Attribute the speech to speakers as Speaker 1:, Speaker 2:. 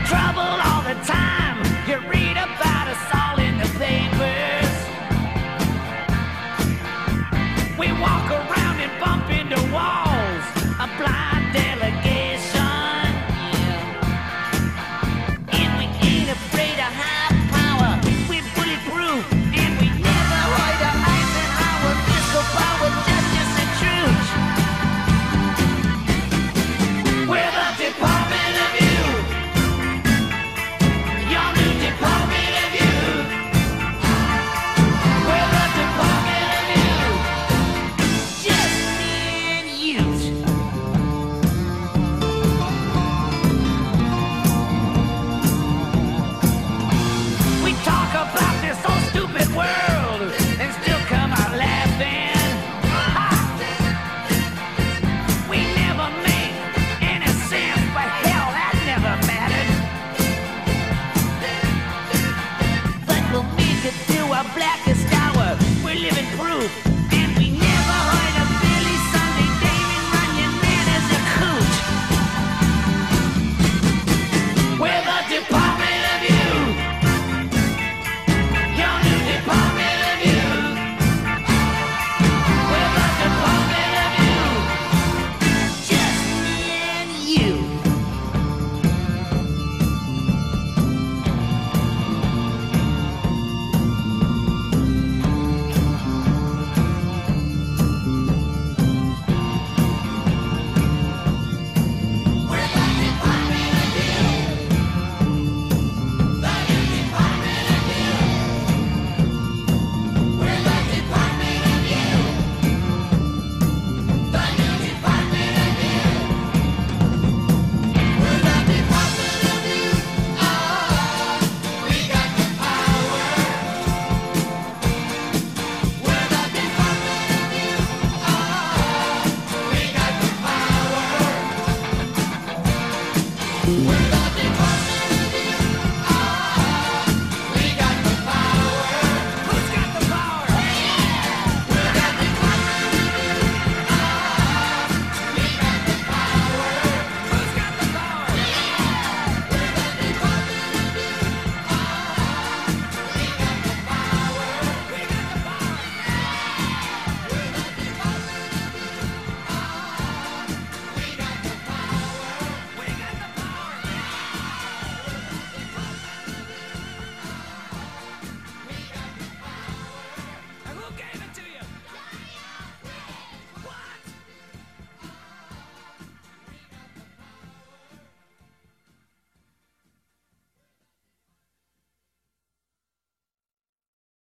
Speaker 1: trouble all the time. You read about us all in the papers. We walk around and bump into walls, a blind delegation. And we ain't afraid of high power. We're bulletproof, and we never hide our eyes and our fiscal power, justice and truth. We're the Department of Youth. Your new Department of Youth. We're the Department of Youth. Just me and youth. We talk about this whole stupid world and still come out laughing. Ha! We never make any sense, but hell, that never mattered. But we'll make it through our blackest hour. We're living proof, and we never heard of Billy Sunday, Damon Runyon, man as a coot. We're the Department of Youth. Your new Department of Youth. We're the Department of Youth. Just me and you. We're the Department of Youth. The new Department of Youth. We're the Department of Youth. The new Department of Youth. We're the Department of Youth. Ah, we got the power. We're the Department of Youth. Ah, we got the power. We're